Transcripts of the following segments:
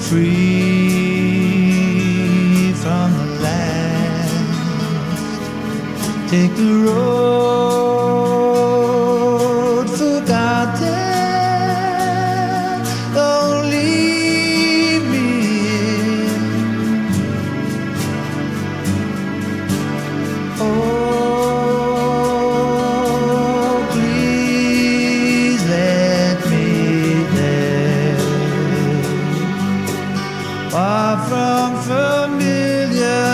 free from the land. Take the road forgotten. Don't leave me here. Oh, please let me there. Far from familiar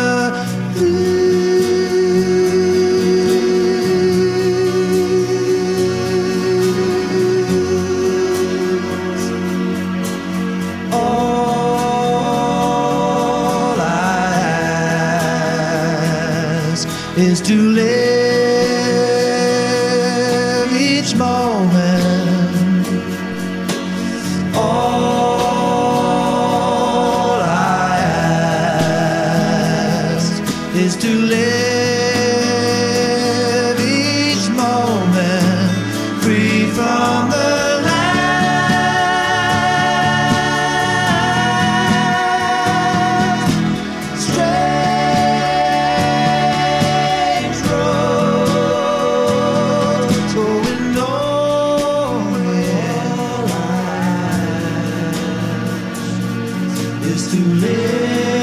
all I ask is to live each moment. All I ask is to live each moment free from the land. Strange roads going nowhere. Is to live